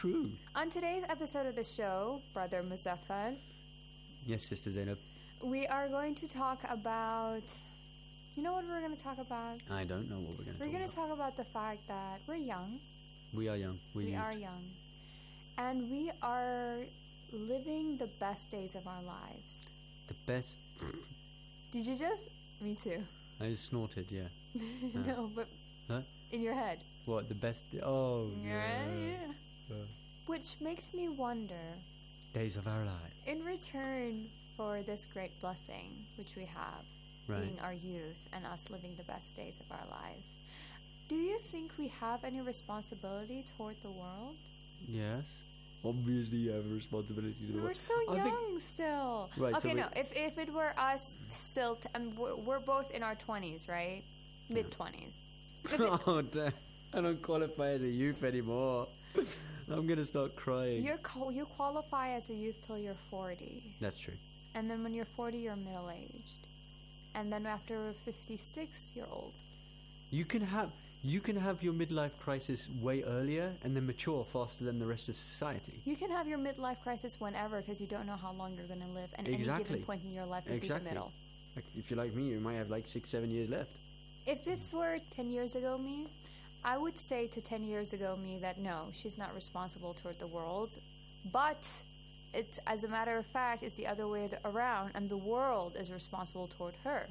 True. On today's episode of the show, Brother Muzaffar, Yes, Sister Zainab. we are going to talk about... You know what we're going to talk about? I don't know what we're going to We're talk going about. to talk about the fact that we're young. We are young. We are young. And we are living the best days of our lives. The best... Did you just? Me too. I just snorted, yeah. No, but Huh? in your head. What, the best... Oh, Yeah. Uh, Which makes me wonder, days of our life. in return for this great blessing which we have, Right. being our youth and us living the best days of our lives, do you think we have any responsibility toward the world? Yes. Obviously you have a responsibility to the We're world. so I think- young still. Right, okay, so no, if it were us still, we're both in our 20s, right? Mid-20s. Oh, damn. I don't qualify as a youth anymore. I'm going to start crying. You qualify as a youth till you're 40. That's true. And then when you're 40, you're middle-aged. And then after 56, you're old. You can have your midlife crisis way earlier and then mature faster than the rest of society. You can have your midlife crisis whenever because you don't know how long you're going to live. And any Exactly. given point in your life would be the middle. Like, if you're like me, you might have like 6-7 years left. If this were 10 years ago me, I would say to 10 years ago me that no, she's not responsible toward the world. But it's, as a matter of fact, it's the other way around, and the world is responsible toward her.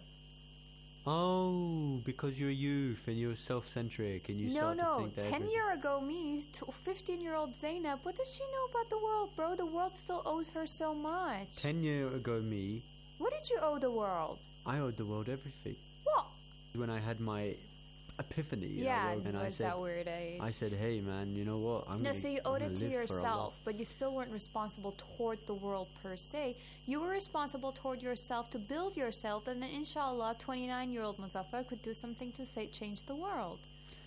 Oh, because you're a youth and you're self-centric and you start to think that 10 everything- year ago me, 15-year-old Zainab, what does she know about the world, bro? The world still owes her so much. 10 year ago me, What did you owe the world? I owed the world everything. What? When I had my epiphany, Yeah, and it I was said, that weird age. I said, hey man, you know what? No, so you owed it to live for Allah." yourself, but you still weren't responsible toward the world per se. You were responsible toward yourself to build yourself, and then inshallah, 29-year-old Muzaffar could do something to say change the world.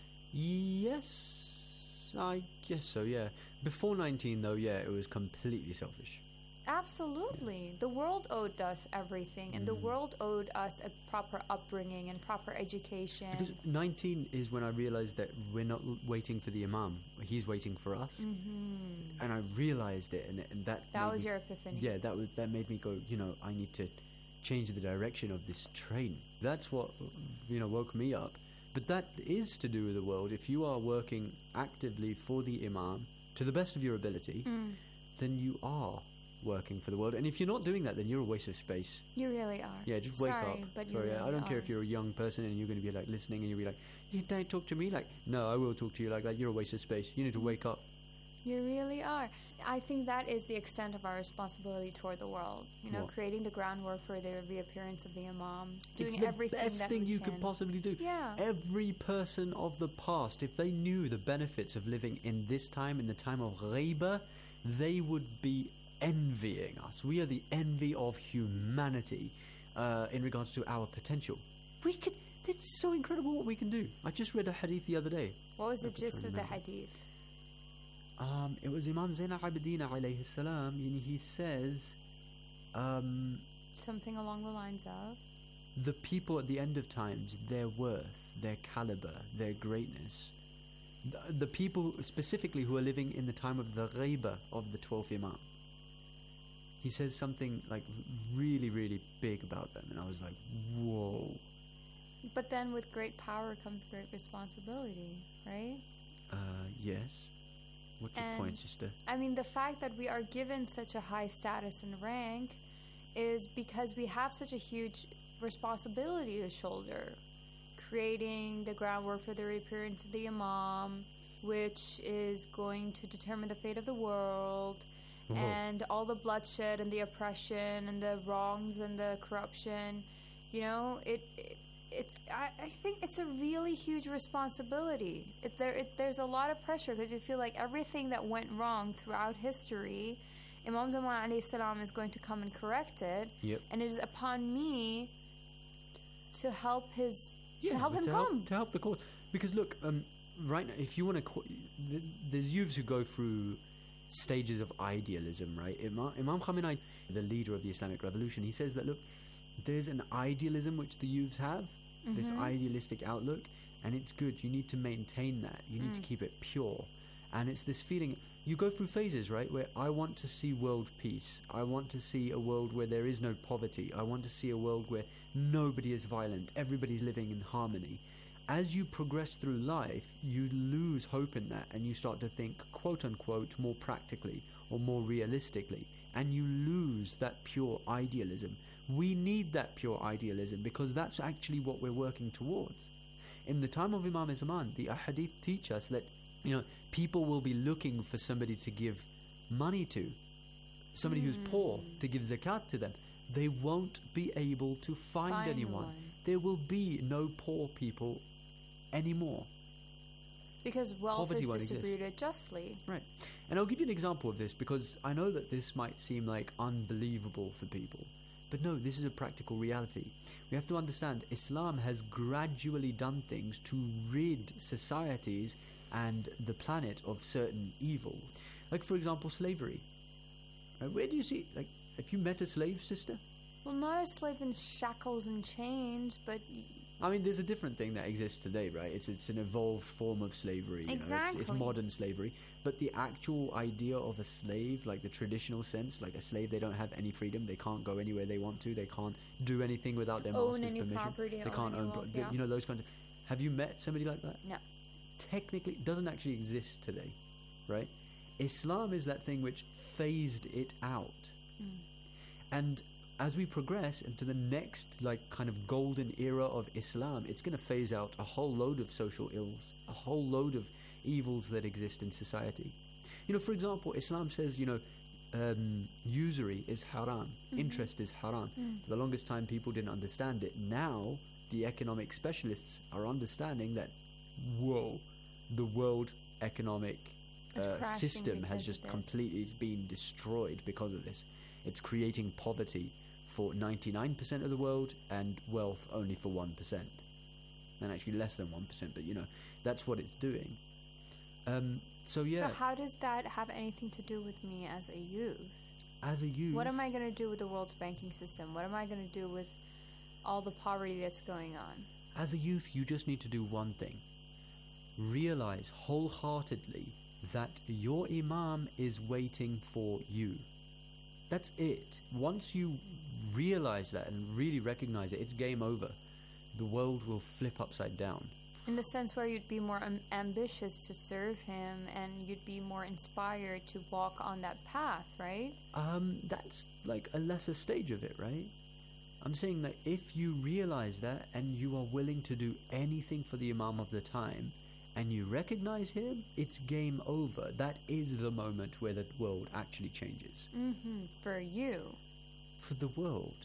Yes, I guess so, yeah. Before 19 though, yeah, it was completely selfish. Absolutely. The world owed us everything, and the world owed us a proper upbringing and proper education. Because 19 is when I realized that we're not waiting for the Imam. He's waiting for us. Mm-hmm. And I realized it, and that That made was me- your epiphany. Yeah, that made me go, I need to change the direction of this train. That's what, woke me up. But that is to do with the world. If you are working actively for the Imam, to the best of your ability, then you are working for the world. And if you're not doing that, then you're a waste of space. You really are. Yeah, just wake Sorry, up. but you Sorry, really I don't care are. if you're a young person and you're going to be like listening and you'll be like, you don't talk to me like, no, I will talk to you like that. You're a waste of space. You need to wake up. You really are. I think that is the extent of our responsibility toward the world. What? Creating the groundwork for the reappearance of the Imam, doing It's the everything best that thing we you can. could possibly do. Yeah. Every person of the past, if they knew the benefits of living in this time, in the time of ghaiba, they would be envying us. We are the envy of humanity in regards to our potential. It's so incredible what we can do. I just read a hadith the other day. What was the Let me try gist and of the remember. hadith? It was Imam Zain al-Abidin alayhi salam, and he says, Something along the lines of, the people at the end of times, their worth, their caliber, their greatness, the people specifically who are living in the time of the ghaiba of the 12th Imam, he says something like really, really big about them, and I was like, whoa. but then with great power comes great responsibility, right? Yes. What's your And- point, sister? I mean, the fact that we are given such a high status and rank is because we have such a huge responsibility to shoulder, creating the groundwork for the reappearance of the Imam, which is going to determine the fate of the world, Whoa. and all the bloodshed and the oppression and the wrongs and the corruption. I think it's a really huge responsibility. There's a lot of pressure because you feel like everything that went wrong throughout history, Imam Zaman alayhi salam is going to come and correct it. Yep. And it is upon me to help him but come. to help the cause. Because look, right now, if you want to, there's youths who go through stages of idealism, right? Imam Khamenei, the leader of the Islamic Revolution, he says that look, there's an idealism which the youths have, this idealistic outlook, and it's good. You need to maintain that. You need to keep it pure. And it's this feeling, you go through phases, right, where I want to see world peace. I want to see a world where there is no poverty. I want to see a world where nobody is violent. Everybody's living in harmony. As you progress through life, you lose hope in that, and you start to think, quote unquote, more practically or more realistically, and you lose that pure idealism. We need that pure idealism because that's actually what we're working towards. In the time of Imam Zaman, the ahadith teach us that, people will be looking for somebody to give money to, somebody who's poor, to give zakat to them. They won't be able to find anyone. There will be no poor people anymore. Because wealth Poverty is won't distributed exist. justly. Right. And I'll give you an example of this because I know that this might seem like unbelievable for people. But no, this is a practical reality. We have to understand Islam has gradually done things to rid societies and the planet of certain evil. Like, for example, slavery. Right? Where do you see, like, have you met a slave, sister? Well, not a slave in shackles and chains, but... I mean, there's a different thing that exists today, right? It's an evolved form of slavery. Exactly. It's modern slavery. But the actual idea of a slave, like the traditional sense, like a slave, they don't have any freedom. They can't go anywhere they want to. They can't do anything without their master's permission. Property, they can't own yeah. those kinds of... Have you met somebody like that? No. Technically, it doesn't actually exist today, right? Islam is that thing which phased it out. And as we progress into the next, like, kind of golden era of Islam, it's going to phase out a whole load of social ills, a whole load of evils that exist in society. For example, Islam says, usury is haram, interest is haram. For the longest time, people didn't understand it. Now, the economic specialists are understanding that, whoa, the world economic system has just completely been destroyed because of this. It's creating poverty for 99% of the world and wealth only for 1%. And actually less than 1%, but that's what it's doing. So how does that have anything to do with me as a youth? As a youth? What am I going to do with the world's banking system? What am I going to do with all the poverty that's going on? As a youth, you just need to do one thing. Realize wholeheartedly that your Imam is waiting for you. That's it. Once you realize that and really recognize it, it's game over. The world will flip upside down. In the sense where you'd be more ambitious to serve him and you'd be more inspired to walk on that path, right? That's like a lesser stage of it, right? I'm saying that if you realize that and you are willing to do anything for the Imam of the time and you recognize him, it's game over. That is the moment where the world actually changes. For you. For the world.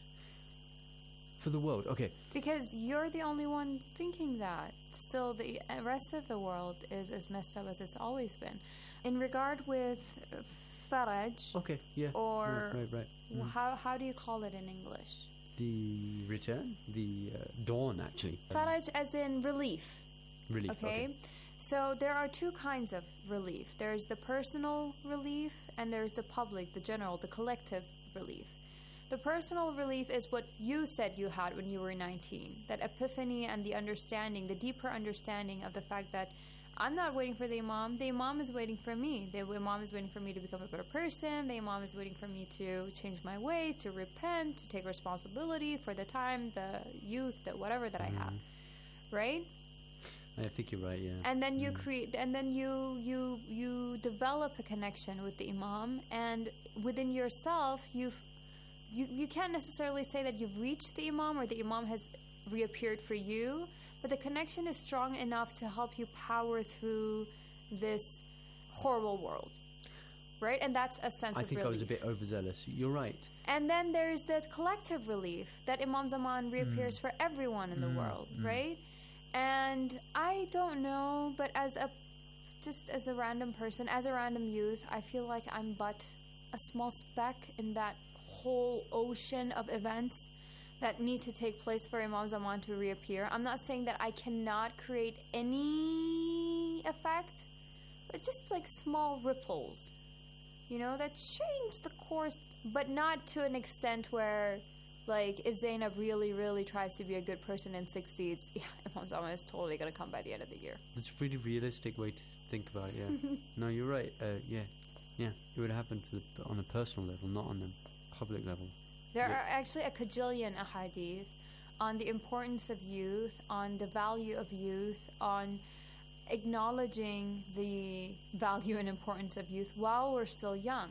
For the world, okay. Because you're the only one thinking that. Still, the rest of the world is as messed up as it's always been. In regard with Faraj... Okay, yeah. Or... Right. How do you call it in English? The return? The dawn, actually. Faraj as in relief. Relief, okay. So there are two kinds of relief. There's the personal relief and there's the public, the general, the collective relief. The personal relief is what you said you had when you were 19. That epiphany and the understanding, the deeper understanding of the fact that I'm not waiting for the Imam is waiting for me. The Imam is waiting for me to become a better person. The Imam is waiting for me to change my way, to repent, to take responsibility for the time, the youth, the whatever that I have. Right? I think you're right, yeah. And then you create, and then you develop a connection with the Imam, and within yourself, you can't necessarily say that you've reached the Imam or the Imam has reappeared for you, but the connection is strong enough to help you power through this horrible world, right? And that's a sense of relief. I think I was a bit overzealous. You're right. And then there's the collective relief that Imam Zaman reappears for everyone in the world, right? And I don't know, but as a random person, as a random youth, I feel like I'm but a small speck in that whole ocean of events that need to take place for Imam Zaman to reappear. I'm not saying that I cannot create any effect, but just like small ripples, that change the course, but not to an extent where, like, if Zainab really, really tries to be a good person and succeeds, Imam Zaman is totally going to come by the end of the year. That's a pretty realistic way to think about it, yeah. No, you're right, yeah. Yeah, it would happen on a personal level, not on a public level. There are actually a cajillion ahadith on the importance of youth, on the value of youth, on acknowledging the value and importance of youth while we're still young.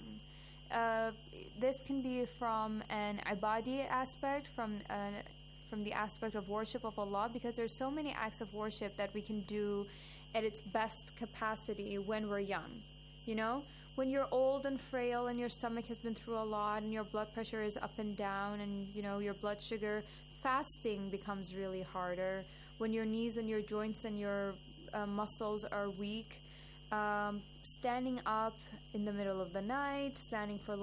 This can be from an ibadi aspect, from the aspect of worship of Allah, because there's so many acts of worship that we can do at its best capacity when we're young. You know, when you're old and frail and your stomach has been through a lot and your blood pressure is up and down and, you know, your blood sugar, fasting becomes really harder. When your knees and your joints and your muscles are weak, standing up in the middle of the night, standing for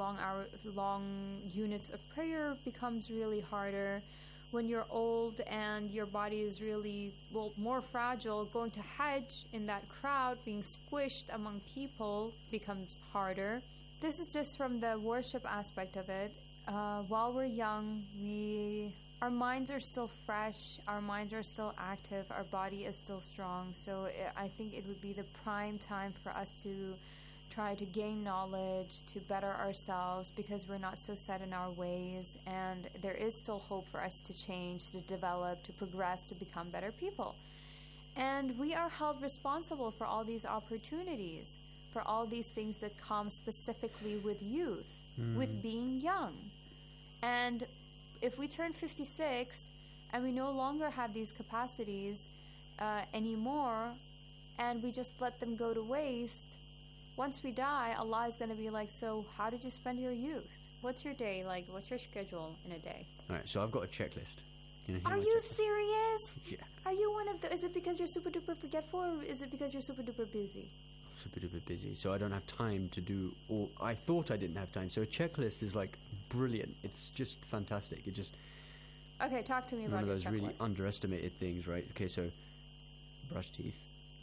long units of prayer becomes really harder. When you're old and your body is really, more fragile, going to Hajj in that crowd, being squished among people becomes harder. This is just from the worship aspect of it. While we're young, our minds are still fresh, our minds are still active, our body is still strong. So I think it would be the prime time for us to try to gain knowledge, to better ourselves, because we're not so set in our ways, and there is still hope for us to change, to develop, to progress, to become better people. And we are held responsible for all these opportunities, for all these things that come specifically with youth, with being young. And if we turn 56 and we no longer have these capacities anymore, and we just let them go to waste, once we die, Allah is going to be like, so how did you spend your youth? What's your day like? What's your schedule in a day? All right, so I've got a checklist. Are you serious? Yeah. Are you one of the... Is it because you're super duper forgetful, or is it because you're super duper busy? Super duper busy, so I don't have time to do all... I thought I didn't have time, so a checklist is like brilliant. It's just fantastic. It just... Okay, talk to me about your checklist. One of those really underestimated things, right? Okay, so brush teeth.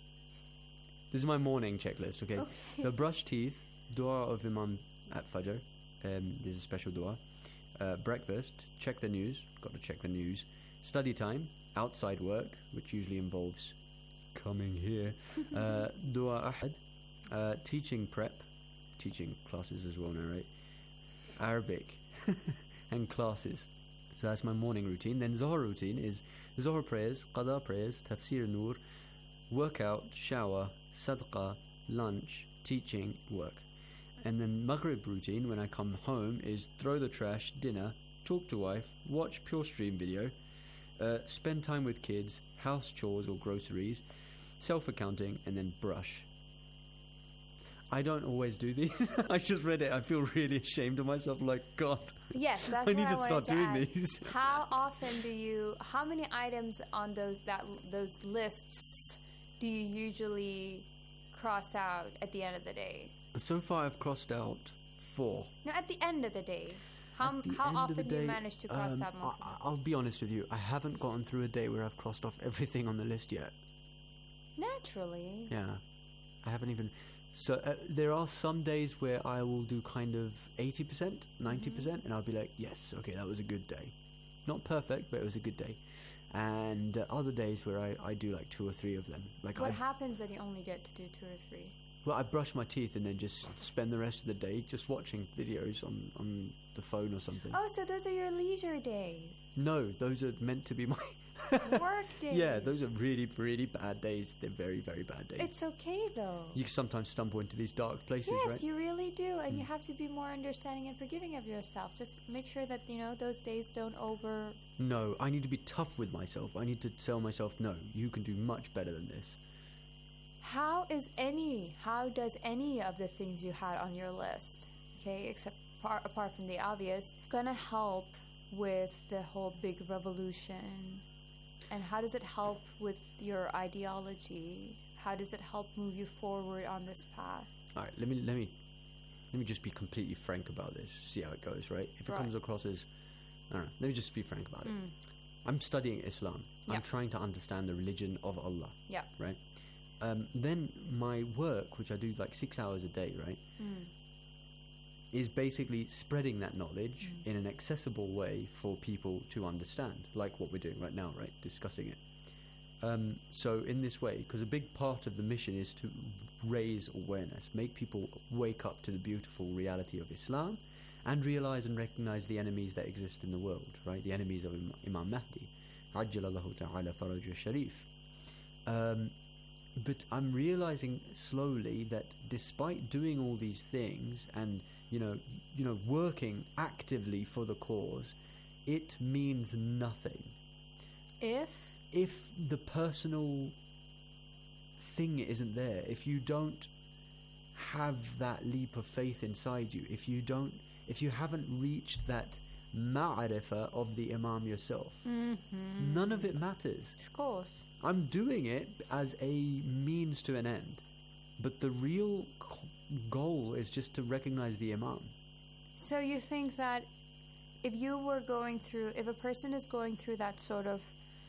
This is my morning checklist, okay? So brush teeth, dua of Imam at Fajr. There's a special dua. Breakfast, check the news. Got to check the news. Study time, outside work, which usually involves coming here. Dua ahad. Teaching prep. Teaching classes as well now, right? Arabic. And classes. So that's my morning routine. Then Zohar routine is Zohar prayers, Qada prayers, Tafsir Noor, workout, shower, sadaqah, lunch, teaching, work. And then Maghrib routine, when I come home, is throw the trash, dinner, talk to wife, watch Pure Stream video, spend time with kids, house chores or groceries, self-accounting, and then brush. I don't always do these. I just read it. I feel really ashamed of myself. Like, God, yes, that's I need to start doing these. How often how many items on those lists do you usually cross out at the end of the day? So far, I've crossed out 4. No, at the end of the day. How often do you manage to cross out most of them? I'll be honest with you. I haven't gotten through a day where I've crossed off everything on the list yet. Naturally. Yeah. I haven't even... So there are some days where I will do kind of 80%, 90%, and I'll be like, yes, okay, that was a good day. Not perfect, but it was a good day. And other days where I do like 2 or 3 of them. Like what happens that you only get to do 2 or 3? Well, I brush my teeth and then just spend the rest of the day just watching videos on the phone or something. Oh, so those are your leisure days? No, those are meant to be my... work days. Yeah, those are really, really bad days. They're very, very bad days. It's okay, though. You sometimes stumble into these dark places, right? Yes, you really do. And you have to be more understanding and forgiving of yourself. Just make sure that, those days don't over... No, I need to be tough with myself. I need to tell myself, no, you can do much better than this. How does any of the things you had on your list, okay, except apart from the obvious, gonna help with the whole big revolution? And how does it help with your ideology? How does it help move you forward on this path? All right, let me just be completely frank about this. See how it goes, right? If it comes across as, I don't know, let me just be frank about it. I'm studying Islam. Yeah. I'm trying to understand the religion of Allah. Yeah. Right? Then my work, which I do like 6 hours a day, right, is basically spreading that knowledge in an accessible way for people to understand, like what we're doing right now, right, discussing it. So in this way, because a big part of the mission is to raise awareness, make people wake up to the beautiful reality of Islam and realize and recognize the enemies that exist in the world, right? The enemies of Imam Mahdi. Ajjalallahu ta'ala faraj sharif. But I'm realizing slowly that despite doing all these things and you know working actively for the cause, it means nothing if the personal thing isn't there. If you don't have that leap of faith inside you, if you haven't reached that ma'rifah of the Imam yourself, none of it matters. Of course. I'm doing it as a means to an end, but the real goal is just to recognize the Imam. So you think that if a person is going through that sort of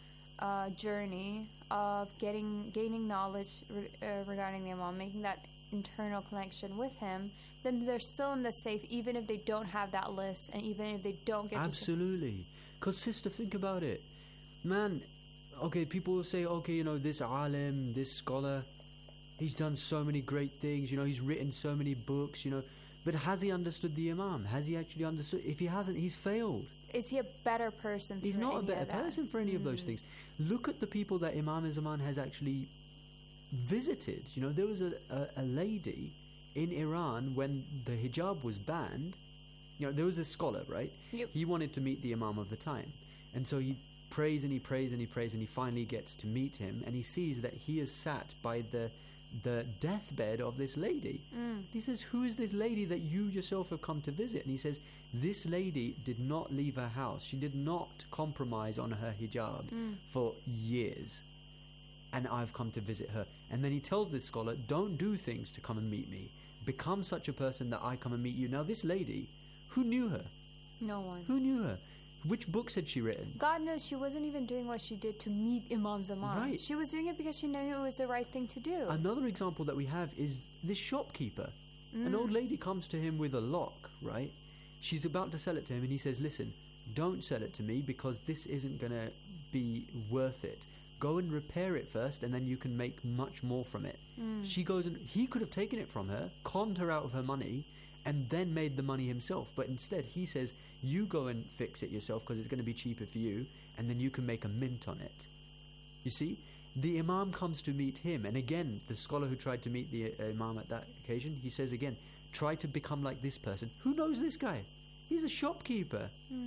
journey of gaining knowledge regarding the Imam, making that internal connection with him, then they're still in the safe, even if they don't have that list, and even if they don't get absolutely. Because sister, think about it, man. Okay, people will say, okay, this alim, this scholar, he's done so many great things, he's written so many books, but has he understood the Imam? Has he actually understood? If he hasn't, he's failed. Is he a better person? He's not a better person for any of those things. Look at the people that Imam Zaman has actually visited. There was a lady in Iran when the hijab was banned. There was a scholar, right? Yep. He wanted to meet the Imam of the time, and so he prays and he prays and he prays, and he finally gets to meet him, and he sees that he is sat by the deathbed of this lady. He says, who is this lady that you yourself have come to visit? And he says, this lady did not leave her house. She did not compromise on her hijab for years, and I've come to visit her. And then he tells this scholar, don't do things to come and meet me. Become such a person that I come and meet you. Now this lady, who knew her? No one. Who knew her? Which books had she written? God knows she wasn't even doing what she did to meet Imam Zaman. Right. She was doing it because she knew it was the right thing to do. Another example that we have is this shopkeeper. An old lady comes to him with a lock, right? She's about to sell it to him, and he says, listen, don't sell it to me because this isn't going to be worth it. Go and repair it first, and then you can make much more from it. She goes, and he could have taken it from her, conned her out of her money, and then made the money himself. But instead he says, you go and fix it yourself because it's going to be cheaper for you, and then you can make a mint on it. You see, the Imam comes to meet him, and again the scholar who tried to meet the Imam at that occasion, he says again, try to become like this person. Who knows this guy? He's a shopkeeper.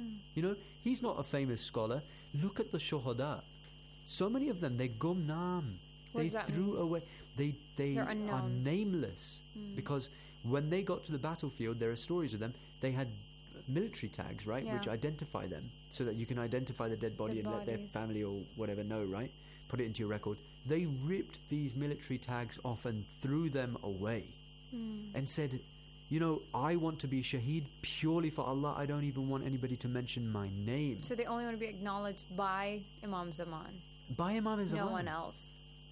He's not a famous scholar. Look at the shuhada. So many of them, they're gumnam. They threw away. They are nameless because when they got to the battlefield, there are stories of them. They had military tags, right, which identify them, so that you can identify the dead body and let their family or whatever know, right? Put it into your record. They ripped these military tags off and threw them away, and said, I want to be shaheed purely for Allah. I don't even want anybody to mention my name. So they only want to be acknowledged by Imam Zaman. By Imam Zaman. No one else.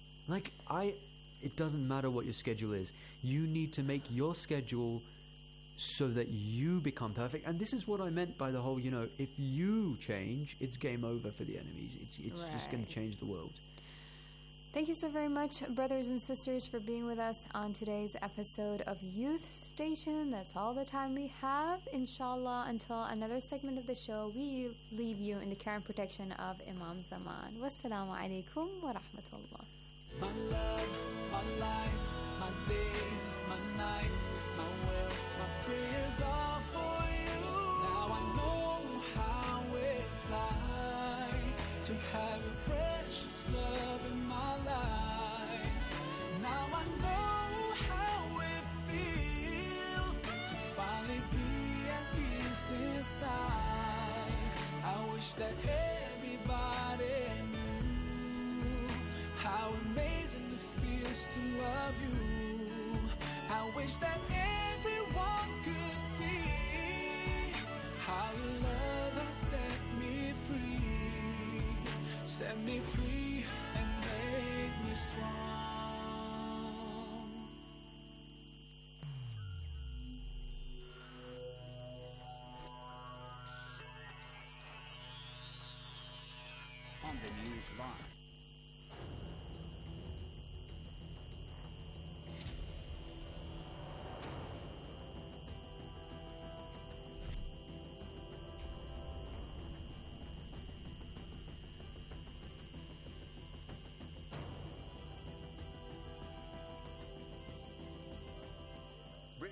It doesn't matter what your schedule is. You need to make your schedule so that you become perfect. And this is what I meant by the whole, if you change, it's game over for the enemies. It's just going to change the world. Thank you so very much, brothers and sisters, for being with us on today's episode of Youth Station. That's all the time we have. Inshallah, until another segment of the show, we leave you in the care and protection of Imam Zaman. Wassalamu alaikum wa rahmatullah. My love, my life, my days, my nights, my wealth, my prayers are for you. Now I know how it's like to have your precious love in my life. Now I know how it feels to finally be at peace inside. I wish that everybody knew how amazing it feels to love you. I wish that everyone could see how your love has set me free and made me strong. On the news line.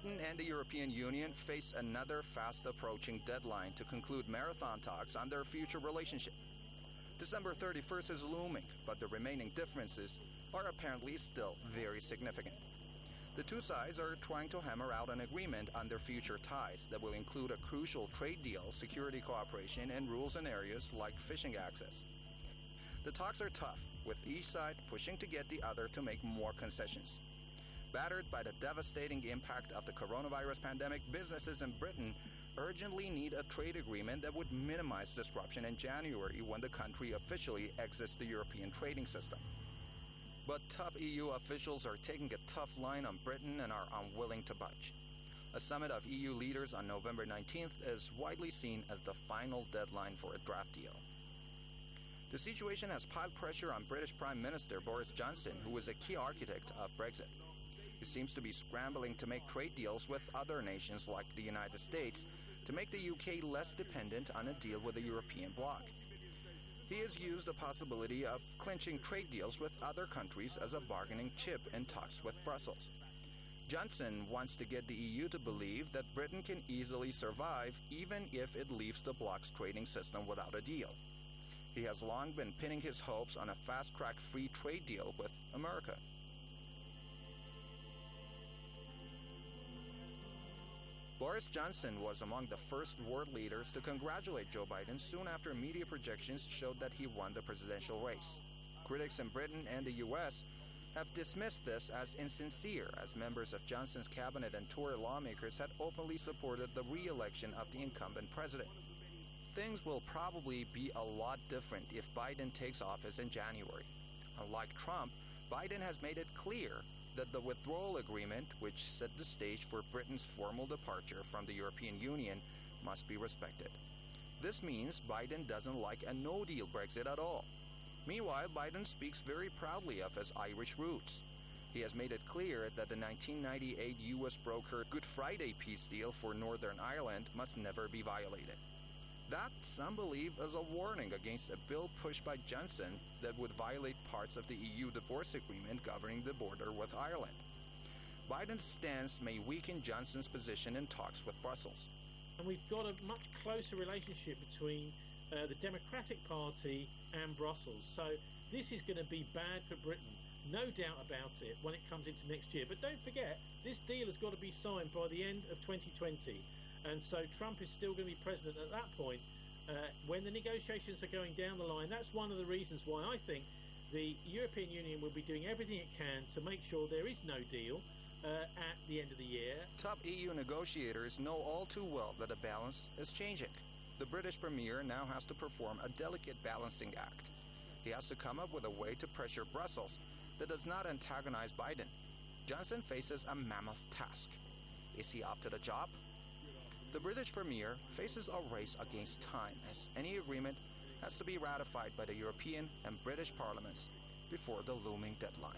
Britain and the European Union face another fast-approaching deadline to conclude marathon talks on their future relationship. December 31st is looming, but the remaining differences are apparently still very significant. The two sides are trying to hammer out an agreement on their future ties that will include a crucial trade deal, security cooperation, and rules in areas like fishing access. The talks are tough, with each side pushing to get the other to make more concessions. Battered by the devastating impact of the coronavirus pandemic, businesses in Britain urgently need a trade agreement that would minimize disruption in January when the country officially exits the European trading system. But top EU officials are taking a tough line on Britain and are unwilling to budge. A summit of EU leaders on November 19th is widely seen as the final deadline for a draft deal. The situation has piled pressure on British Prime Minister Boris Johnson, who is a key architect of Brexit. He seems to be scrambling to make trade deals with other nations like the United States to make the UK less dependent on a deal with the European bloc. He has used the possibility of clinching trade deals with other countries as a bargaining chip in talks with Brussels. Johnson wants to get the EU to believe that Britain can easily survive even if it leaves the bloc's trading system without a deal. He has long been pinning his hopes on a fast-track free trade deal with America. Boris Johnson was among the first world leaders to congratulate Joe Biden soon after media projections showed that he won the presidential race. Critics in Britain and the U.S. have dismissed this as insincere, as members of Johnson's cabinet and Tory lawmakers had openly supported the re-election of the incumbent president. Things will probably be a lot different if Biden takes office in January. Unlike Trump, Biden has made it clear that the withdrawal agreement, which set the stage for Britain's formal departure from the European Union, must be respected. This means Biden doesn't like a no-deal Brexit at all. Meanwhile, Biden speaks very proudly of his Irish roots. He has made it clear that the 1998 U.S.-brokered Good Friday peace deal for Northern Ireland must never be violated. That, some believe, is a warning against a bill pushed by Johnson that would violate parts of the EU divorce agreement governing the border with Ireland. Biden's stance may weaken Johnson's position in talks with Brussels. And we've got a much closer relationship between the Democratic Party and Brussels. So this is going to be bad for Britain, no doubt about it, when it comes into next year. But don't forget, this deal has got to be signed by the end of 2020. And so Trump is still going to be president at that point. When the negotiations are going down the line, that's one of the reasons why I think the European Union will be doing everything it can to make sure there is no deal at the end of the year. Top EU negotiators know all too well that the balance is changing. The British Premier now has to perform a delicate balancing act. He has to come up with a way to pressure Brussels that does not antagonize Biden. Johnson faces a mammoth task. Is he up to the job? The British Premier faces a race against time, as any agreement has to be ratified by the European and British parliaments before the looming deadline.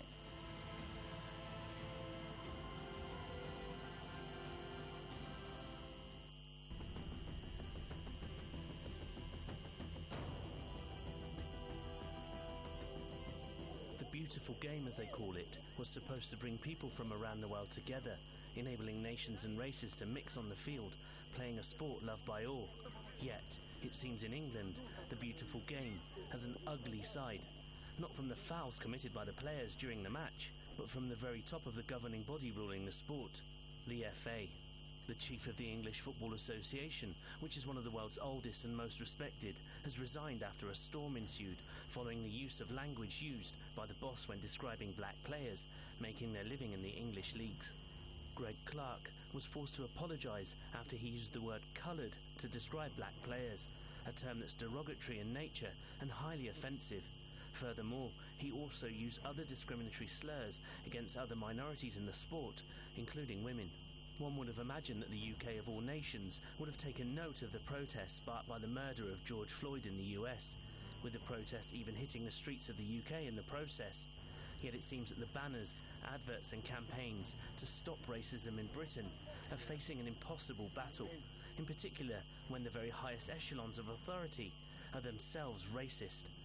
The beautiful game, as they call it, was supposed to bring people from around the world together, enabling nations and races to mix on the field, playing a sport loved by all. Yet, it seems in England, the beautiful game has an ugly side. Not from the fouls committed by the players during the match, but from the very top of the governing body ruling the sport, the FA. The chief of the English Football Association, which is one of the world's oldest and most respected, has resigned after a storm ensued following the use of language used by the boss when describing black players making their living in the English leagues. Greg Clark was forced to apologise after he used the word coloured to describe black players, a term that's derogatory in nature and highly offensive. Furthermore, he also used other discriminatory slurs against other minorities in the sport, including women. One would have imagined that the UK of all nations would have taken note of the protests sparked by the murder of George Floyd in the US, with the protests even hitting the streets of the UK in the process. Yet it seems that the banners, adverts and campaigns to stop racism in Britain are facing an impossible battle, in particular when the very highest echelons of authority are themselves racist.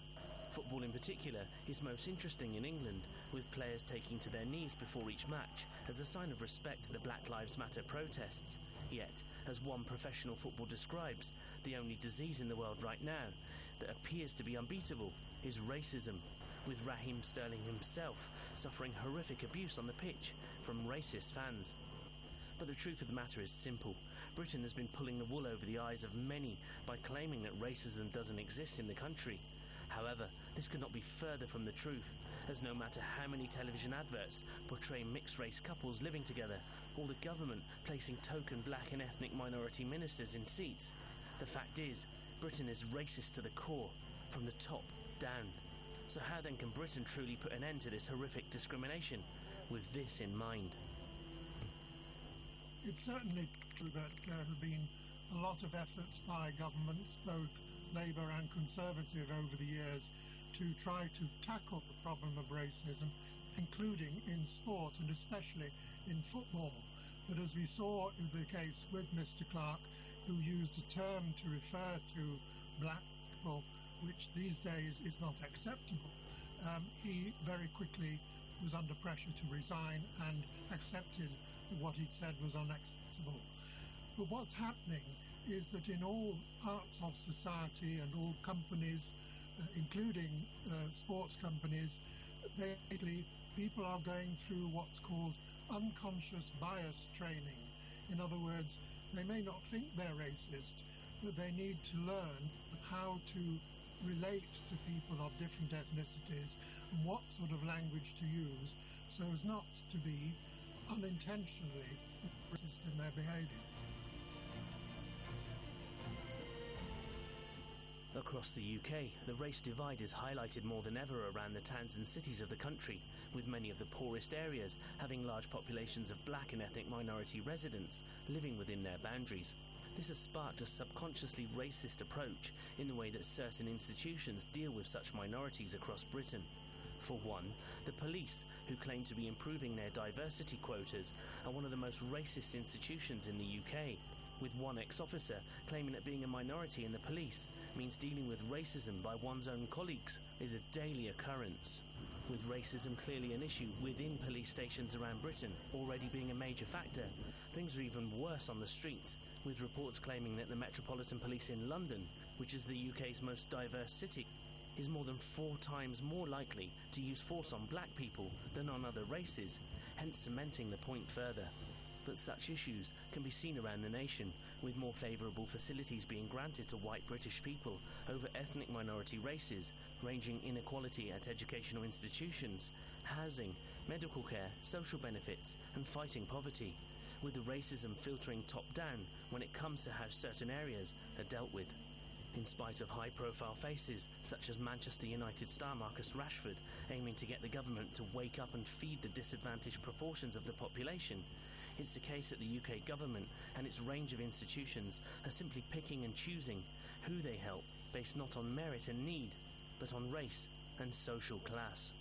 Football in particular is most interesting in England, with players taking to their knees before each match as a sign of respect to the Black Lives Matter protests. Yet, as one professional football describes, the only disease in the world right now that appears to be unbeatable is racism, with Raheem Sterling himself suffering horrific abuse on the pitch from racist fans. But the truth of the matter is simple. Britain has been pulling the wool over the eyes of many by claiming that racism doesn't exist in the country. However, this could not be further from the truth, as no matter how many television adverts portray mixed-race couples living together, or the government placing token black and ethnic minority ministers in seats, the fact is, Britain is racist to the core, from the top down. So how then can Britain truly put an end to this horrific discrimination, with this in mind? It's certainly true that there have been a lot of efforts by governments, both Labour and Conservative, over the years to try to tackle the problem of racism, including in sport and especially in football. But as we saw in the case with Mr. Clark, who used a term to refer to black people, which these days is not acceptable, he very quickly was under pressure to resign and accepted that what he'd said was unacceptable. But what's happening is that in all parts of society and all companies, including sports companies, basically people are going through what's called unconscious bias training. In other words, they may not think they're racist, but they need to learn how to relate to people of different ethnicities and what sort of language to use so as not to be unintentionally racist in their behaviour. Across the UK, the race divide is highlighted more than ever around the towns and cities of the country, with many of the poorest areas having large populations of black and ethnic minority residents living within their boundaries. This has sparked a subconsciously racist approach in the way that certain institutions deal with such minorities across Britain. For one, the police, who claim to be improving their diversity quotas, are one of the most racist institutions in the UK, with one ex-officer claiming that being a minority in the police means dealing with racism by one's own colleagues is a daily occurrence. With racism clearly an issue within police stations around Britain already being a major factor, things are even worse on the streets, with reports claiming that the Metropolitan Police in London, which is the UK's most diverse city, is more than 4 times more likely to use force on black people than on other races, hence cementing the point further. But such issues can be seen around the nation, with more favourable facilities being granted to white British people over ethnic minority races, ranging inequality at educational institutions, housing, medical care, social benefits, and fighting poverty, with the racism filtering top down when it comes to how certain areas are dealt with. In spite of high-profile faces such as Manchester United star Marcus Rashford aiming to get the government to wake up and feed the disadvantaged proportions of the population, it's the case that the UK government and its range of institutions are simply picking and choosing who they help based not on merit and need, but on race and social class.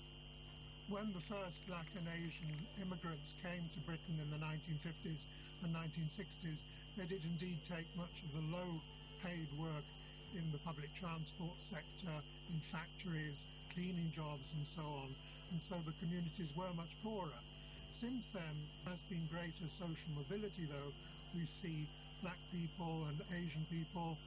When the first black and Asian immigrants came to Britain in the 1950s and 1960s, they did indeed take much of the low-paid work in the public transport sector, in factories, cleaning jobs and so on, and so the communities were much poorer. Since then, there has been greater social mobility, though. We see black people and Asian people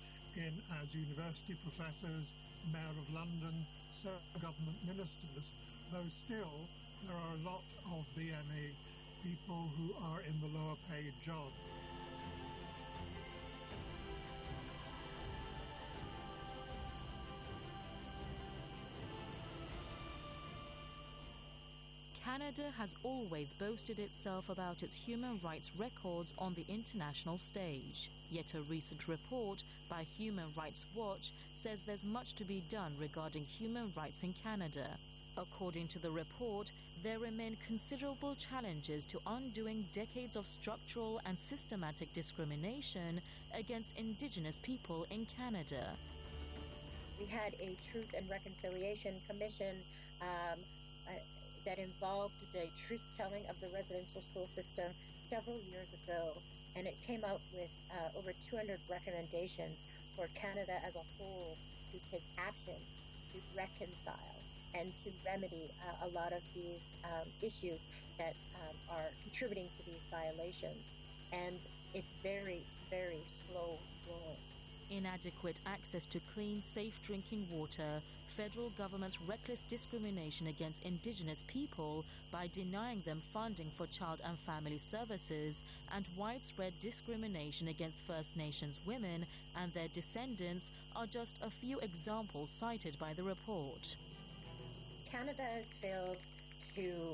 as university professors, Mayor of London, several government ministers, though still there are a lot of BME people who are in the lower paid job. Canada has always boasted itself about its human rights records on the international stage. Yet a recent report by Human Rights Watch says there's much to be done regarding human rights in Canada. According to the report, there remain considerable challenges to undoing decades of structural and systematic discrimination against Indigenous people in Canada. We had a Truth and Reconciliation Commission that involved the truth-telling of the residential school system several years ago, and it came out with over 200 recommendations for Canada as a whole to take action to reconcile and to remedy a lot of these issues that are contributing to these violations. And it's very, very slow going. Inadequate access to clean, safe drinking water, federal government's reckless discrimination against indigenous people by denying them funding for child and family services, and widespread discrimination against First Nations women and their descendants are just a few examples cited by the report. Canada has failed to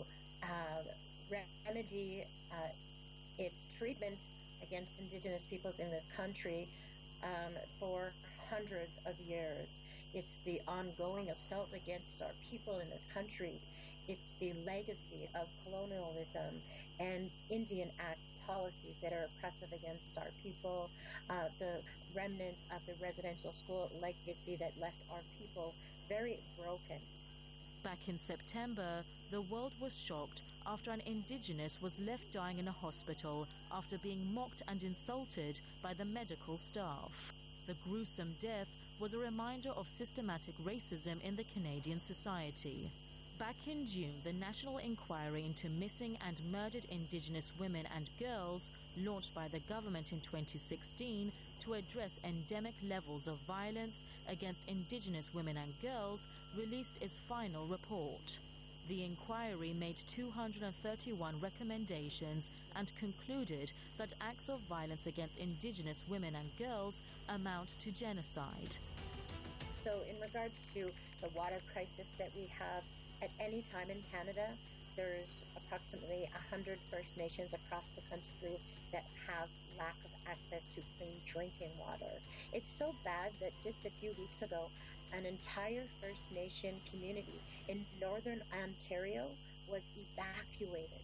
remedy its treatment against Indigenous peoples in this country for hundreds of years. It's the ongoing assault against our people in this country. It's the legacy of colonialism and Indian Act policies that are oppressive against our people, the remnants of the residential school legacy that left our people very broken. Back in September, the world was shocked after an Indigenous was left dying in a hospital after being mocked and insulted by the medical staff. The gruesome death was a reminder of systematic racism in the Canadian society. Back in June, the National Inquiry into Missing and Murdered Indigenous Women and Girls, launched by the government in 2016 to address endemic levels of violence against Indigenous women and girls, released its final report. The inquiry made 231 recommendations and concluded that acts of violence against Indigenous women and girls amount to genocide. So in regards to the water crisis that we have at any time in Canada, there's approximately 100 First Nations across the country that have lack of access to clean drinking water. It's so bad that just a few weeks ago, an entire First Nation community in northern Ontario was evacuated.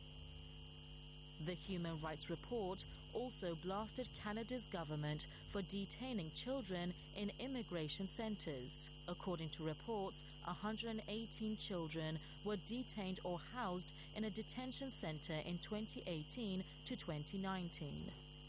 The Human Rights Report also blasted Canada's government for detaining children in immigration centres. According to reports, 118 children were detained or housed in a detention centre in 2018 to 2019.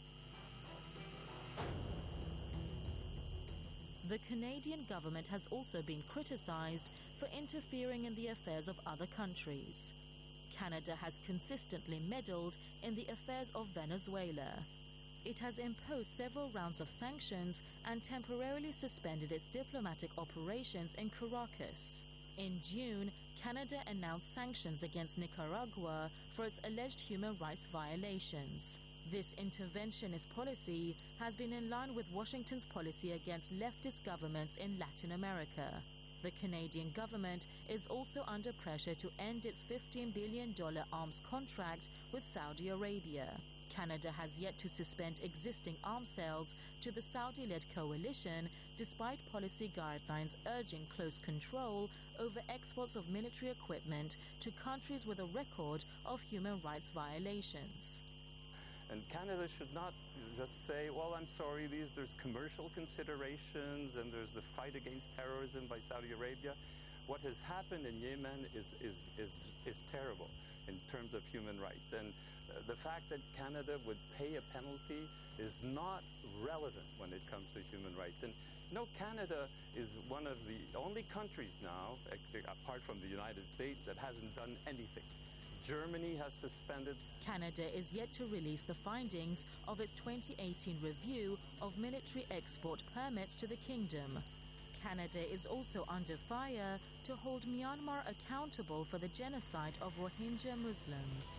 The Canadian government has also been criticised for interfering in the affairs of other countries. Canada has consistently meddled in the affairs of Venezuela. It has imposed several rounds of sanctions and temporarily suspended its diplomatic operations in Caracas. In June, Canada announced sanctions against Nicaragua for its alleged human rights violations. This interventionist policy has been in line with Washington's policy against leftist governments in Latin America. The Canadian government is also under pressure to end its $15 billion arms contract with Saudi Arabia. Canada has yet to suspend existing arms sales to the Saudi-led coalition, despite policy guidelines urging close control over exports of military equipment to countries with a record of human rights violations. And Canada should not just say, well, I'm sorry, there's commercial considerations and there's the fight against terrorism by Saudi Arabia. What has happened in Yemen is terrible in terms of human rights. And the fact that Canada would pay a penalty is not relevant when it comes to human rights. And Canada is one of the only countries now, apart from the United States, that hasn't done anything. Germany has suspended. Canada is yet to release the findings of its 2018 review of military export permits to the kingdom. Canada is also under fire to hold Myanmar accountable for the genocide of Rohingya Muslims.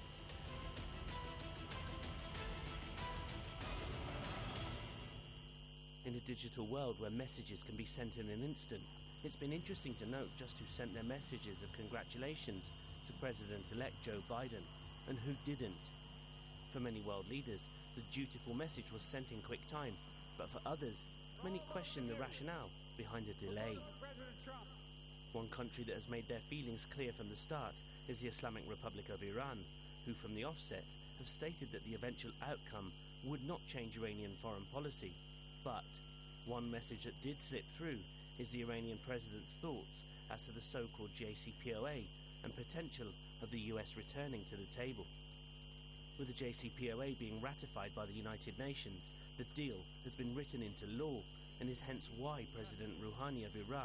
In a digital world where messages can be sent in an instant, it's been interesting to note just who sent their messages of congratulations to President-elect Joe Biden, and who didn't. For many world leaders, the dutiful message was sent in quick time, but for others, many questioned the rationale behind the delay. One country that has made their feelings clear from the start is the Islamic Republic of Iran, who from the offset have stated that the eventual outcome would not change Iranian foreign policy. But one message that did slip through is the Iranian president's thoughts as to the so-called JCPOA and potential of the US returning to the table. With the JCPOA being ratified by the United Nations, the deal has been written into law and is hence why President Rouhani of Iran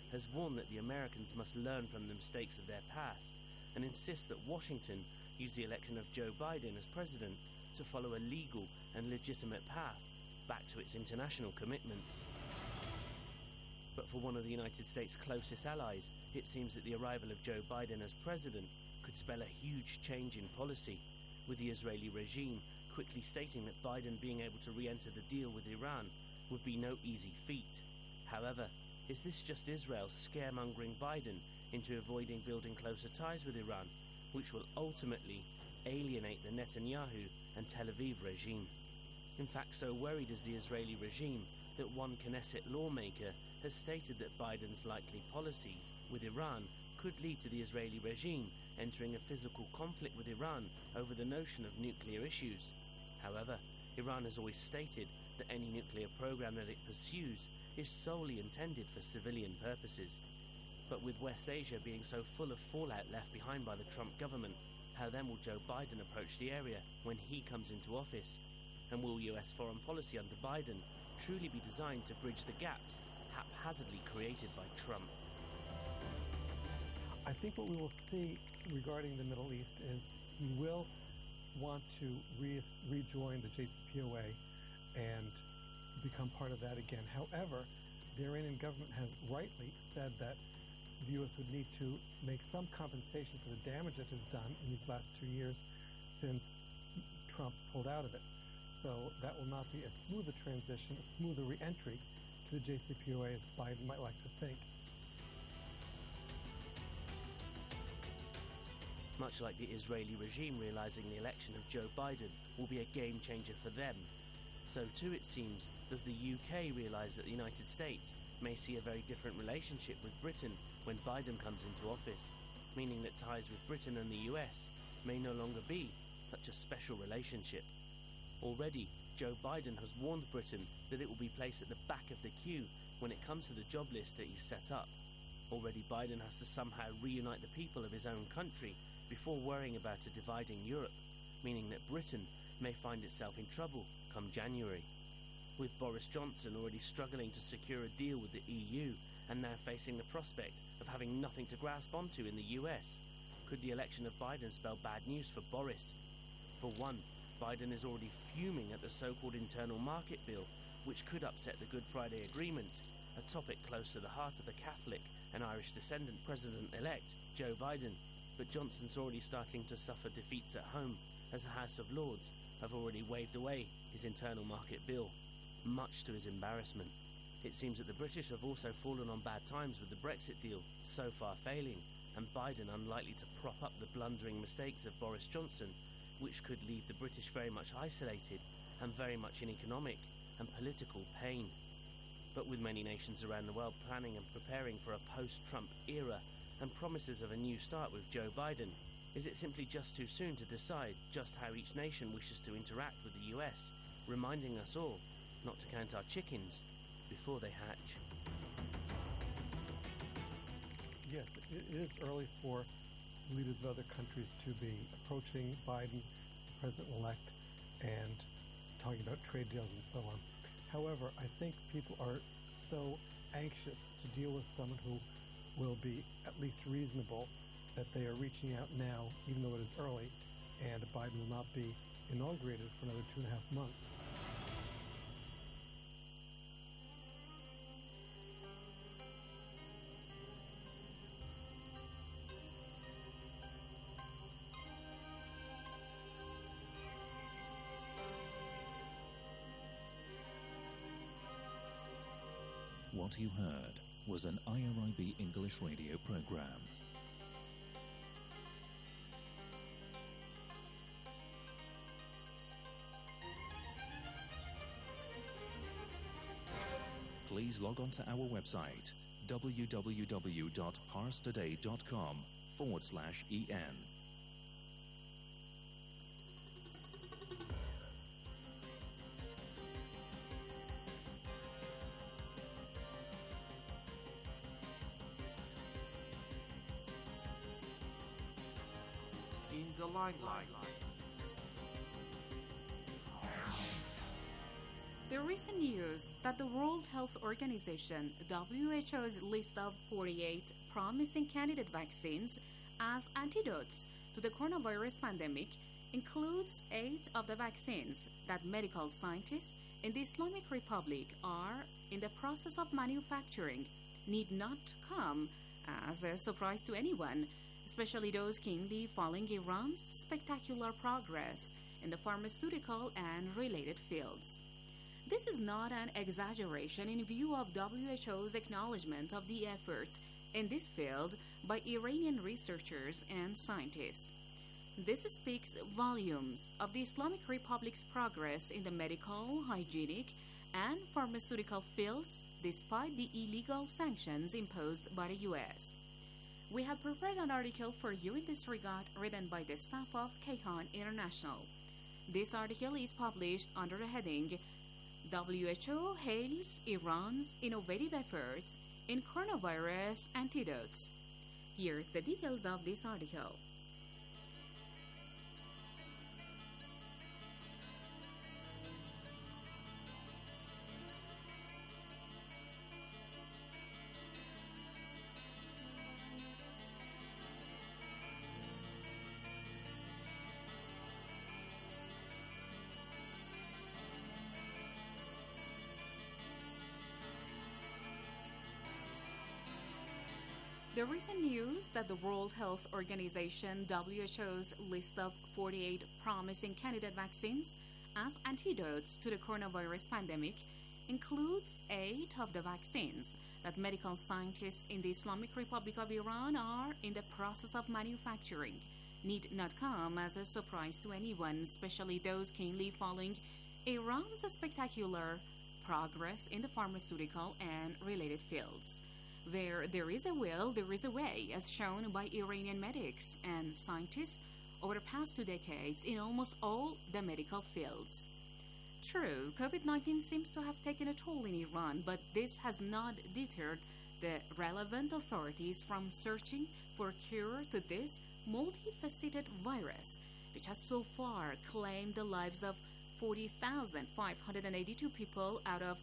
has warned that the Americans must learn from the mistakes of their past and insists that Washington use the election of Joe Biden as president to follow a legal and legitimate path back to its international commitments. But for one of the United States' closest allies, it seems that the arrival of Joe Biden as president could spell a huge change in policy, with the Israeli regime quickly stating that Biden being able to re-enter the deal with Iran would be no easy feat. However, is this just Israel scaremongering Biden into avoiding building closer ties with Iran, which will ultimately alienate the Netanyahu and Tel Aviv regime? In fact, so worried is the Israeli regime that one Knesset lawmaker has stated that Biden's likely policies with Iran could lead to the Israeli regime entering a physical conflict with Iran over the notion of nuclear issues. However, Iran has always stated that any nuclear program that it pursues is solely intended for civilian purposes. But with West Asia being so full of fallout left behind by the Trump government, how then will Joe Biden approach the area when he comes into office? And will US foreign policy under Biden truly be designed to bridge the gaps haphazardly created by Trump? I think what we will see regarding the Middle East is he will want to rejoin the JCPOA and become part of that again. However, the Iranian government has rightly said that the U.S. would need to make some compensation for the damage it has done in these last 2 years since Trump pulled out of it. So that will not be a smoother transition, a smoother re-entry to the JCPOA as Biden might like to think. Much like the Israeli regime realizing the election of Joe Biden will be a game changer for them, so too it seems does the UK realize that the United States may see a very different relationship with Britain when Biden comes into office, meaning that ties with Britain and the US may no longer be such a special relationship. Already, Joe Biden has warned Britain that it will be placed at the back of the queue when it comes to the job list that he's set up. Already Biden has to somehow reunite the people of his own country before worrying about a dividing Europe, meaning that Britain may find itself in trouble come January. With Boris Johnson already struggling to secure a deal with the EU and now facing the prospect of having nothing to grasp onto in the US, could the election of Biden spell bad news for Boris? For one, Biden is already fuming at the so-called internal market bill, which could upset the Good Friday Agreement, a topic close to the heart of the Catholic and Irish descendant President-elect Joe Biden. But Johnson's already starting to suffer defeats at home, as the House of Lords have already waved away his internal market bill, much to his embarrassment. It seems that the British have also fallen on bad times with the Brexit deal so far failing, and Biden unlikely to prop up the blundering mistakes of Boris Johnson, which could leave the British very much isolated and very much in economic and political pain. But with many nations around the world planning and preparing for a post-Trump era and promises of a new start with Joe Biden, is it simply just too soon to decide just how each nation wishes to interact with the US, reminding us all not to count our chickens before they hatch? Yes, it is early for leaders of other countries to be approaching Biden, the president-elect, and talking about trade deals and so on. However, I think people are so anxious to deal with someone who will be at least reasonable that they are reaching out now, even though it is early, and Biden will not be inaugurated for another 2.5 months. What you heard was an IRIB English radio program. Please log on to our website www.parstoday.com/en. In the limelight. The The recent news that the World Health Organization, WHO's list of 48 promising candidate vaccines as antidotes to the coronavirus pandemic includes 8 of the vaccines that medical scientists in the Islamic Republic are in the process of manufacturing need not come as a surprise to anyone, especially those keenly following Iran's spectacular progress in the pharmaceutical and related fields. This is not an exaggeration in view of WHO's acknowledgement of the efforts in this field by Iranian researchers and scientists. This speaks volumes of the Islamic Republic's progress in the medical, hygienic, and pharmaceutical fields despite the illegal sanctions imposed by the U.S. We have prepared an article for you in this regard written by the staff of Kayhan International. This article is published under the heading WHO Hails Iran's Innovative Efforts in Coronavirus Antidotes. Here's the details of this article. The recent news that the World Health Organization, WHO's list of 48 promising candidate vaccines as antidotes to the coronavirus pandemic includes 8 of the vaccines that medical scientists in the Islamic Republic of Iran are in the process of manufacturing need not come as a surprise to anyone, especially those keenly following Iran's spectacular progress in the pharmaceutical and related fields. Where there is a will, there is a way, as shown by Iranian medics and scientists over the past 2 decades in almost all the medical fields. True, COVID-19 seems to have taken a toll in Iran, but this has not deterred the relevant authorities from searching for a cure to this multifaceted virus, which has so far claimed the lives of 40,582 people out of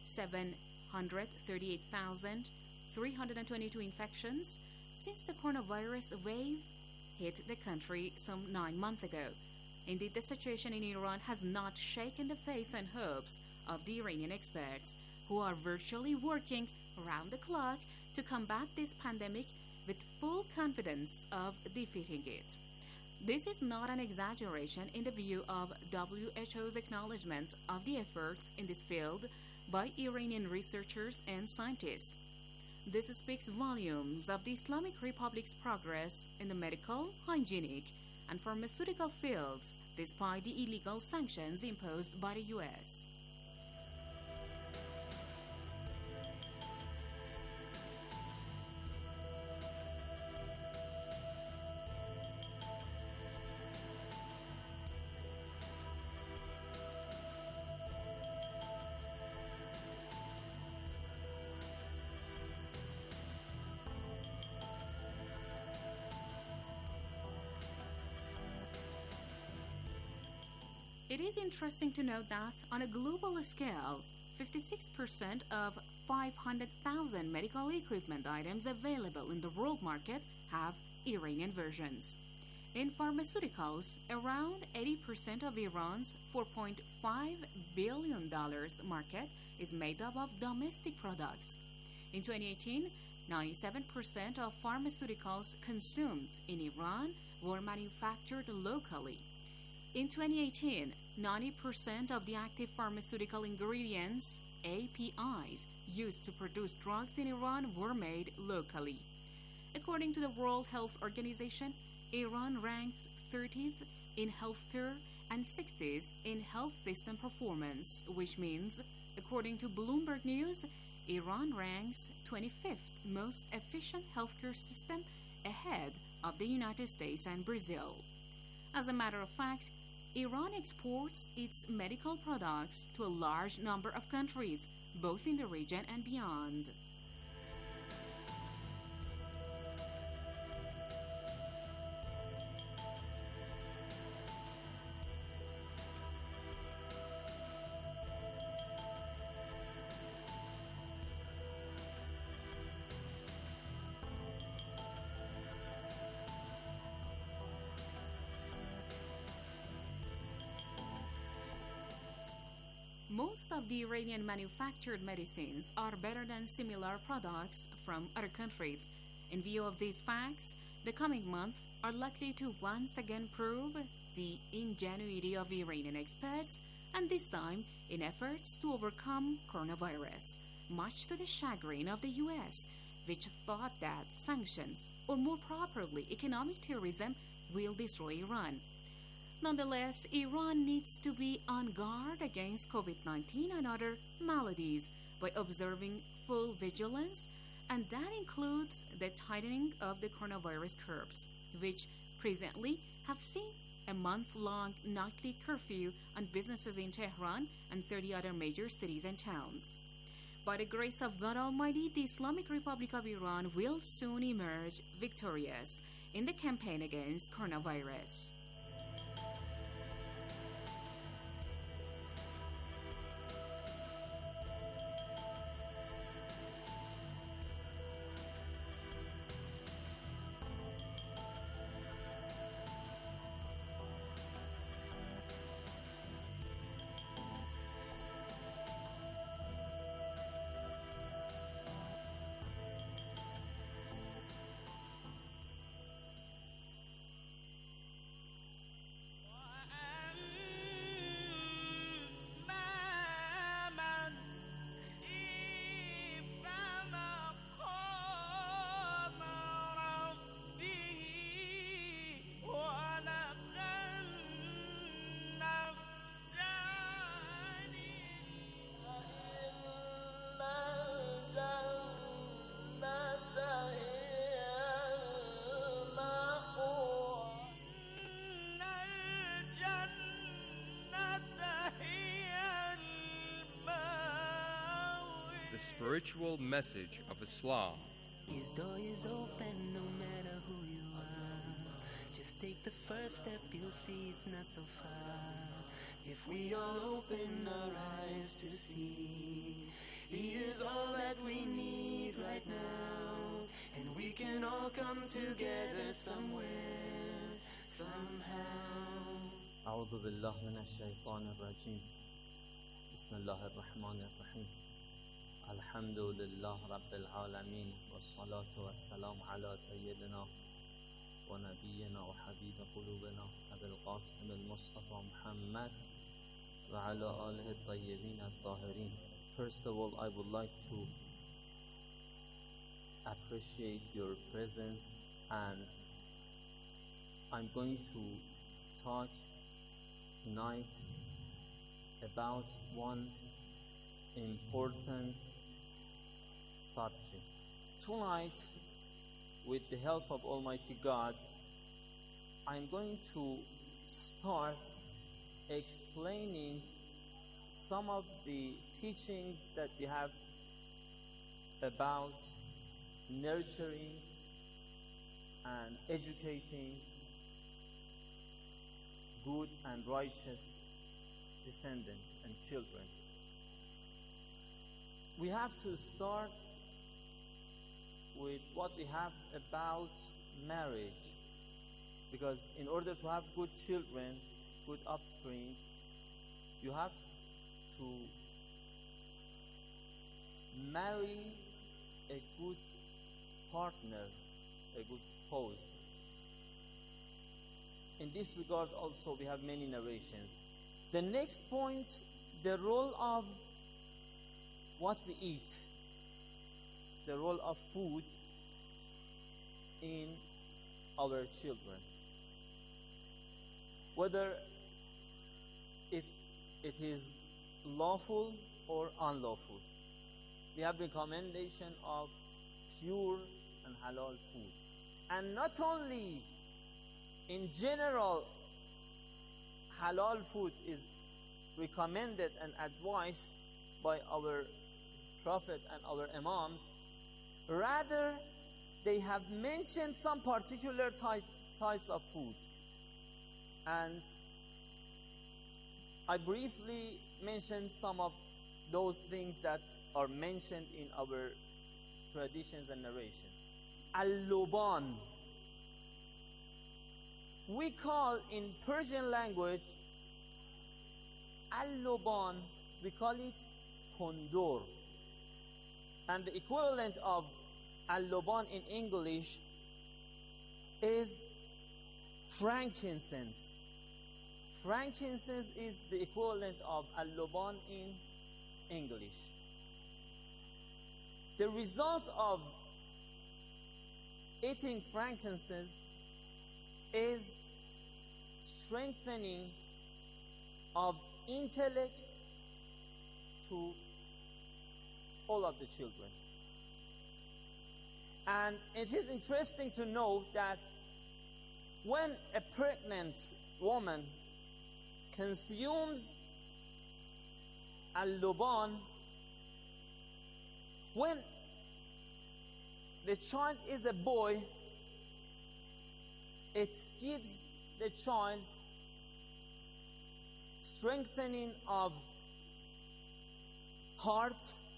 738,322 infections since the coronavirus wave hit the country some 9 months ago. Indeed, the situation in Iran has not shaken the faith and hopes of the Iranian experts, who are virtually working around the clock to combat this pandemic with full confidence of defeating it. This is not an exaggeration in the view of WHO's acknowledgement of the efforts in this field by Iranian researchers and scientists. This speaks volumes of the Islamic Republic's progress in the medical, hygienic, and pharmaceutical fields despite the illegal sanctions imposed by the U.S. It is interesting to note that, on a global scale, 56% of 500,000 medical equipment items available in the world market have Iranian versions. In pharmaceuticals, around 80% of Iran's $4.5 billion market is made up of domestic products. In 2018, 97% of pharmaceuticals consumed in Iran were manufactured locally. In 2018, 90% of the active pharmaceutical ingredients, APIs, used to produce drugs in Iran were made locally. According to the World Health Organization, Iran ranks 30th in healthcare and 60th in health system performance, which means, according to Bloomberg News, Iran ranks 25th most efficient healthcare system ahead of the United States and Brazil. As a matter of fact, Iran exports its medical products to a large number of countries, both in the region and beyond. Most of the Iranian manufactured medicines are better than similar products from other countries. In view of these facts, the coming months are likely to once again prove the ingenuity of Iranian experts, and this time in efforts to overcome coronavirus, much to the chagrin of the US, which thought that sanctions, or more properly economic terrorism, will destroy Iran. Nonetheless, Iran needs to be on guard against COVID-19 and other maladies by observing full vigilance, and that includes the tightening of the coronavirus curbs, which presently have seen a month-long nightly curfew on businesses in Tehran and 30 other major cities and towns. By the grace of God Almighty, the Islamic Republic of Iran will soon emerge victorious in the campaign against coronavirus. Spiritual message of Islam. His door is open no matter who you are. Just take the first step, you'll see it's not so far. If we all open our eyes to see, He is all that we need right now, and we can all come together somewhere, somehow. أعوذ بالله من الشيطان الرجيم. بسم الله الرحمن الرحيم. الحمد لله رب العالمين والصلاة والسلام على سيدنا ونبينا وحبيب قلوبنا أبي القاسم المصطفى محمد وعلى آله الطيبين الطاهرين. First of all, I would like to appreciate your presence, and I'm going to talk tonight about one important subject. Tonight, with the help of Almighty God, I'm going to start explaining some of the teachings that we have about nurturing and educating good and righteous descendants and children. We have to start with what we have about marriage, because in order to have good children, good offspring, you have to marry a good partner, a good spouse. In this regard also we have many narrations. The next point, the role of what we eat, the role of food in our children. Whether if it is lawful or unlawful. We have recommendation of pure and halal food. And not only in general halal food is recommended and advised by our Prophet and our Imams, rather they have mentioned some particular types of food. And I briefly mentioned some of those things that are mentioned in our traditions and narrations. Al-Luban. We call in Persian language Al-Luban we call it kondor. And the equivalent of al-luban in English is frankincense. Frankincense is the equivalent of al-luban in English. The result of eating frankincense is strengthening of intellect to all of the children. And it is interesting to note that when a pregnant woman consumes al-luban, when the child is a boy, it gives the child strengthening of heart,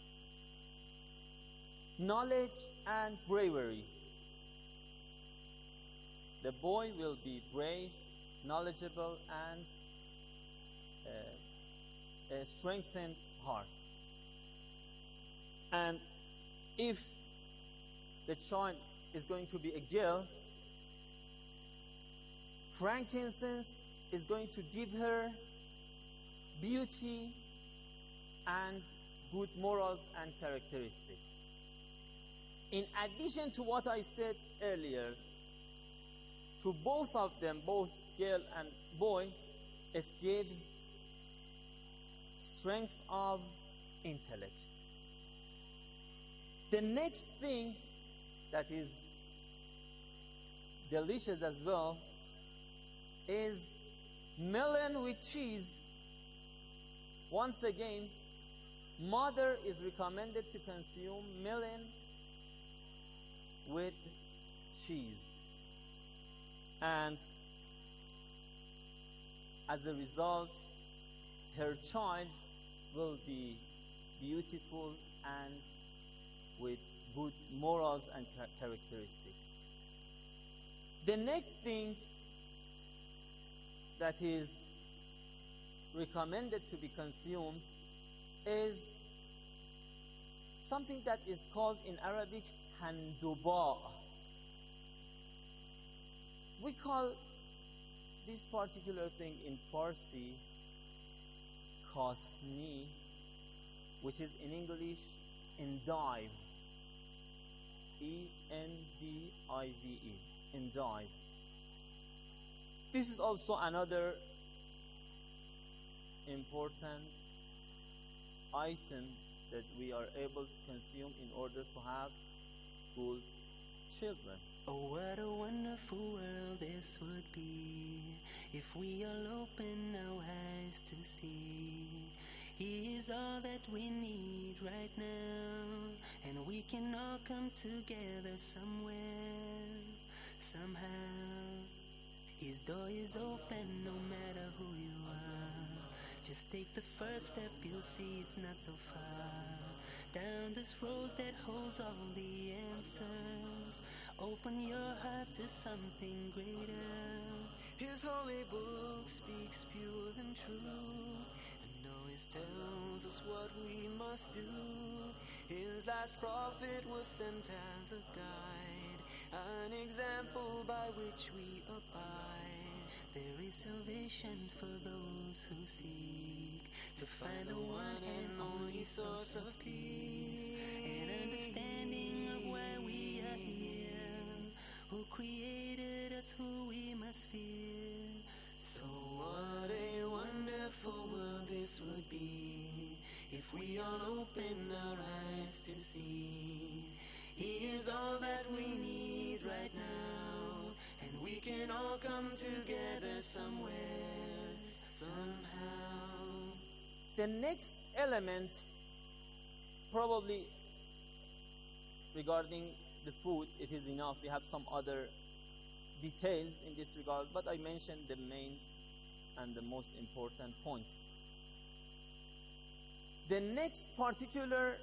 knowledge, and bravery. The boy will be brave, knowledgeable, and a strengthened heart. And if the child is going to be a girl, frankincense is going to give her beauty and good morals and characteristics. In addition to what I said earlier, to both of them, both girl and boy, it gives strength of intellect. The next thing that is delicious as well is melon with cheese. Once again, mother is recommended to consume melon with cheese. And as a result, her child will be beautiful and with good morals and characteristics. The next thing that is recommended to be consumed is something that is called in Arabic handuba. We call this particular thing in Farsi kasni, which is in English endive. E-N-D-I-V-E, endive. This is also another important item that we are able to consume in order to have good children. Oh, what a wonderful world this would be if we all open our eyes to see. He is all that we need right now, and we can all come together somewhere, somehow. His door is open no matter who you are. Just take the first step, you'll see it's not so far. Down this road that holds all the answers. Open your heart to something greater. His holy book speaks pure and true, and always tells us what we must do. His last prophet was sent as a guide, an example by which we abide. There is salvation for those who seek to find the one and only source of peace, and understanding of why we are here, who created us, who we must fear. So what a wonderful world this would be if we all open our eyes to see. He is all that we need right now, and we can all come together somewhere, somehow. The next element, probably regarding the food, it is enough. We have some other details in this regard, but I mentioned the main and the most important points. The next particular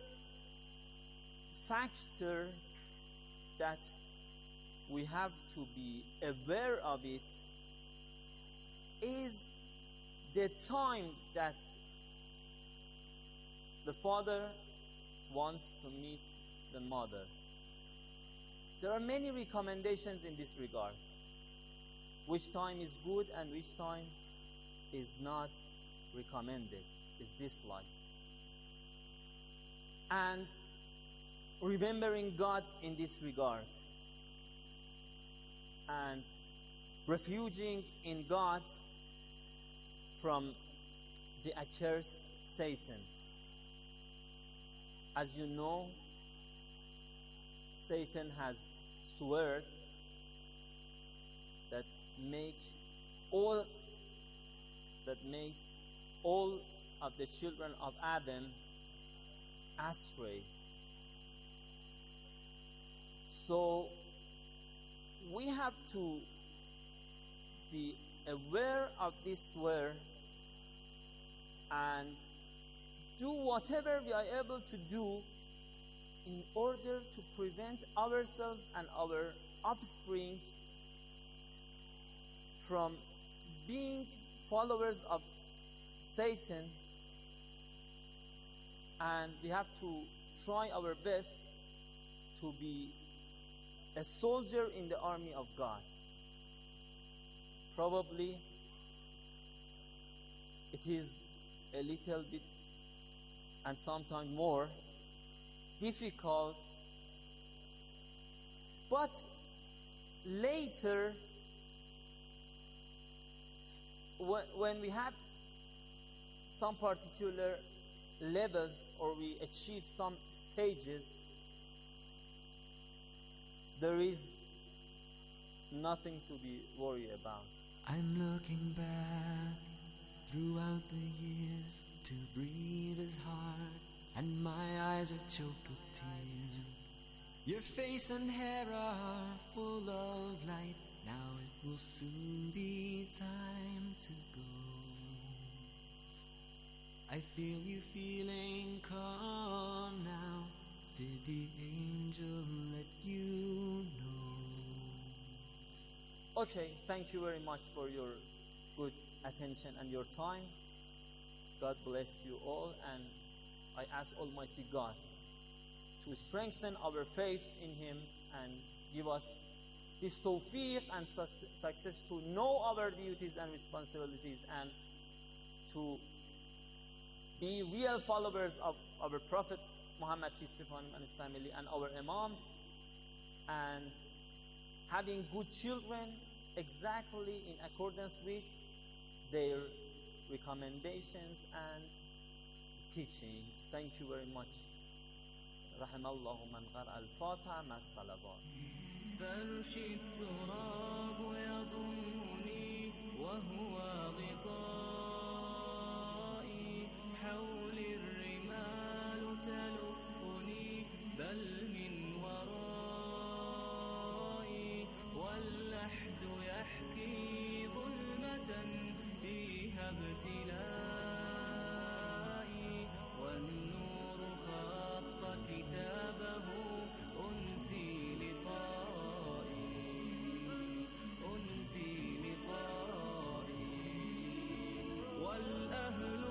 factor that we have to be aware of it is the time that the father wants to meet the mother. There are many recommendations in this regard. Which time is good and which time is not recommended, is disliked. And remembering God in this regard and refuging in God from the accursed Satan. As you know, Satan has sworn that makes all of the children of Adam astray. So we have to be aware of this swear and do whatever we are able to do in order to prevent ourselves and our offspring from being followers of Satan, and we have to try our best to be a soldier in the army of God. Probably it is a little bit and sometimes more difficult, but later when we have some particular levels or we achieve some stages, there is nothing to be worried about. I'm looking back throughout the years to breathe is hard and my eyes are choked with tears. Your face and hair are full of light. Now it will soon be time to go. I feel you feeling calm now. Did the angel let you know? Okay, thank you very much for your good attention and your time. God bless you all, and I ask Almighty God to strengthen our faith in Him and give us this tawfiq and success to know our duties and responsibilities and to be real followers of our Prophet Muhammad, peace be upon him, and his family, and our imams, and having good children exactly in accordance with their recommendations and teachings. Thank you very much. رحم الله من قرأ الفاتحة مع الصلوات. فرش التراب يضمني وهو غطائي حولي الرمال تلفني بل من ورائي واللحد يحكي ظلمة فيها ابتلائي والنور خط كتابه أنسي والأهل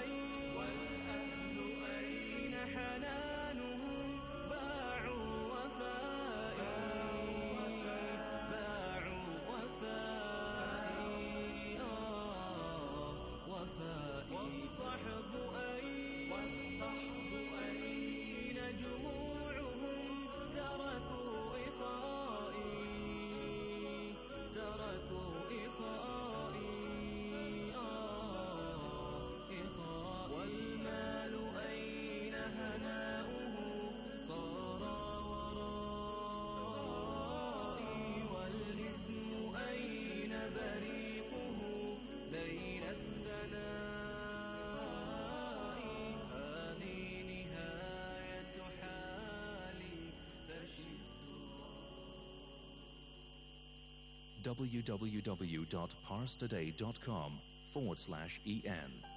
أين حنانهم باعوا وفائي والصحب أين جموعهم تركوا إخائي والمال أين هناؤه صار ورائي والاسم أين بريقه ليل الثناء هذه نهاية حالي فشلت. www.parstoday.com/EN